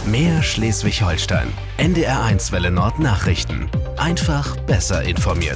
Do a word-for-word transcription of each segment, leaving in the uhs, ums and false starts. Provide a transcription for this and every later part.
Mehr Schleswig-Holstein. N D R eins Welle Nord Nachrichten. Einfach besser informiert.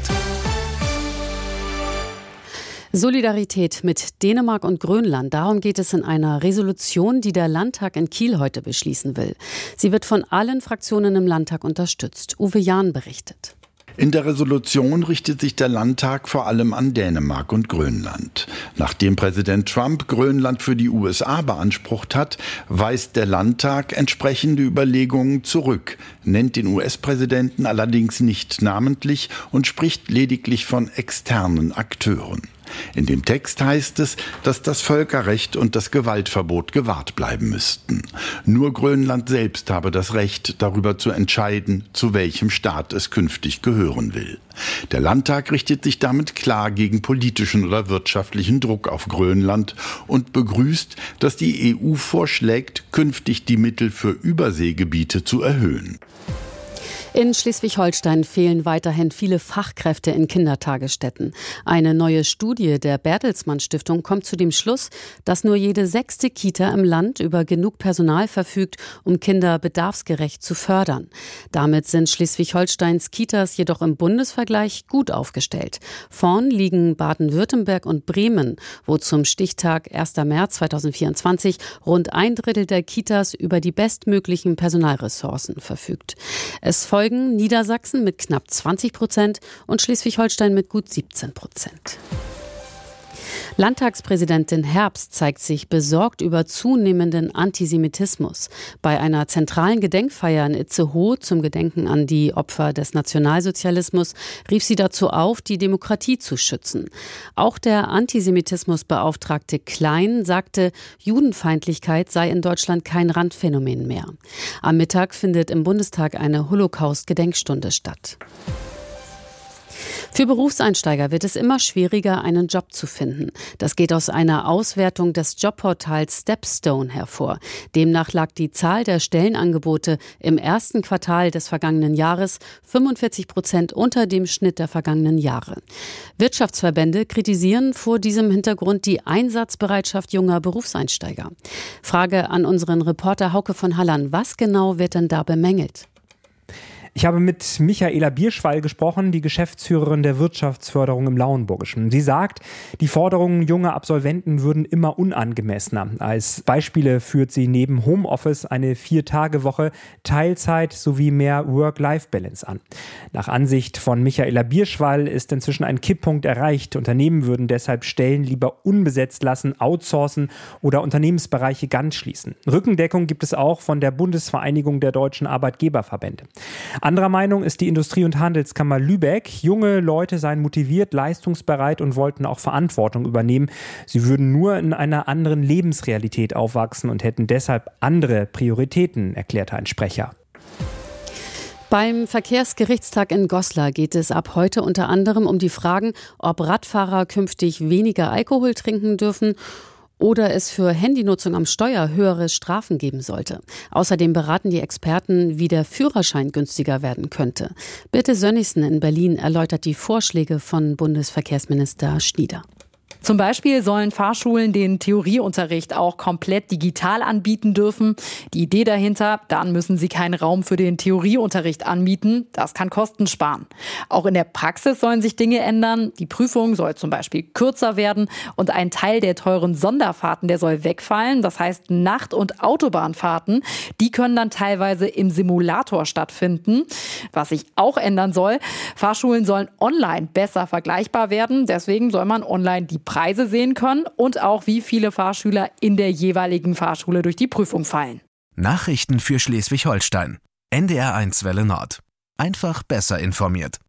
Solidarität mit Dänemark und Grönland. Darum geht es in einer Resolution, die der Landtag in Kiel heute beschließen will. Sie wird von allen Fraktionen im Landtag unterstützt. Uwe Jahn berichtet. In der Resolution richtet sich der Landtag vor allem an Dänemark und Grönland. Nachdem Präsident Trump Grönland für die U S A beansprucht hat, weist der Landtag entsprechende Überlegungen zurück, nennt den U S-Präsidenten allerdings nicht namentlich und spricht lediglich von externen Akteuren. In dem Text heißt es, dass das Völkerrecht und das Gewaltverbot gewahrt bleiben müssten. Nur Grönland selbst habe das Recht, darüber zu entscheiden, zu welchem Staat es künftig gehören will. Der Landtag richtet sich damit klar gegen politischen oder wirtschaftlichen Druck auf Grönland und begrüßt, dass die E U vorschlägt, künftig die Mittel für Überseegebiete zu erhöhen. In Schleswig-Holstein fehlen weiterhin viele Fachkräfte in Kindertagesstätten. Eine neue Studie der Bertelsmann Stiftung kommt zu dem Schluss, dass nur jede sechste Kita im Land über genug Personal verfügt, um Kinder bedarfsgerecht zu fördern. Damit sind Schleswig-Holsteins Kitas jedoch im Bundesvergleich gut aufgestellt. Vorn liegen Baden-Württemberg und Bremen, wo zum Stichtag erster März zweitausendvierundzwanzig rund ein Drittel der Kitas über die bestmöglichen Personalressourcen verfügt. Es folgt Niedersachsen mit knapp zwanzig Prozent und Schleswig-Holstein mit gut siebzehn Prozent. Landtagspräsidentin Herbst zeigt sich besorgt über zunehmenden Antisemitismus. Bei einer zentralen Gedenkfeier in Itzehoe zum Gedenken an die Opfer des Nationalsozialismus rief sie dazu auf, die Demokratie zu schützen. Auch der Antisemitismusbeauftragte Klein sagte, Judenfeindlichkeit sei in Deutschland kein Randphänomen mehr. Am Mittag findet im Bundestag eine Holocaust-Gedenkstunde statt. Für Berufseinsteiger wird es immer schwieriger, einen Job zu finden. Das geht aus einer Auswertung des Jobportals Stepstone hervor. Demnach lag die Zahl der Stellenangebote im ersten Quartal des vergangenen Jahres fünfundvierzig Prozent unter dem Schnitt der vergangenen Jahre. Wirtschaftsverbände kritisieren vor diesem Hintergrund die Einsatzbereitschaft junger Berufseinsteiger. Frage an unseren Reporter Hauke von Halland. Was genau wird denn da bemängelt? Ich habe mit Michaela Bierschwall gesprochen, die Geschäftsführerin der Wirtschaftsförderung im Lauenburgischen. Sie sagt, die Forderungen junger Absolventen würden immer unangemessener. Als Beispiele führt sie neben Homeoffice eine Vier-Tage-Woche, Teilzeit sowie mehr Work-Life-Balance an. Nach Ansicht von Michaela Bierschwall ist inzwischen ein Kipppunkt erreicht. Unternehmen würden deshalb Stellen lieber unbesetzt lassen, outsourcen oder Unternehmensbereiche ganz schließen. Rückendeckung gibt es auch von der Bundesvereinigung der deutschen Arbeitgeberverbände. Anderer Meinung ist die Industrie- und Handelskammer Lübeck. Junge Leute seien motiviert, leistungsbereit und wollten auch Verantwortung übernehmen. Sie würden nur in einer anderen Lebensrealität aufwachsen und hätten deshalb andere Prioritäten, erklärte ein Sprecher. Beim Verkehrsgerichtstag in Goslar geht es ab heute unter anderem um die Fragen, ob Radfahrer künftig weniger Alkohol trinken dürfen oder es für Handynutzung am Steuer höhere Strafen geben sollte. Außerdem beraten die Experten, wie der Führerschein günstiger werden könnte. Birte Sönnigsen in Berlin erläutert die Vorschläge von Bundesverkehrsminister Schnieder. Zum Beispiel sollen Fahrschulen den Theorieunterricht auch komplett digital anbieten dürfen. Die Idee dahinter, dann müssen sie keinen Raum für den Theorieunterricht anmieten. Das kann Kosten sparen. Auch in der Praxis sollen sich Dinge ändern. Die Prüfung soll zum Beispiel kürzer werden und ein Teil der teuren Sonderfahrten, der soll wegfallen. Das heißt, Nacht- und Autobahnfahrten, die können dann teilweise im Simulator stattfinden. Was sich auch ändern soll, Fahrschulen sollen online besser vergleichbar werden. Deswegen soll man online die Preise sehen können und auch, wie viele Fahrschüler in der jeweiligen Fahrschule durch die Prüfung fallen. Nachrichten für Schleswig-Holstein. N D R eins Welle Nord. Einfach besser informiert.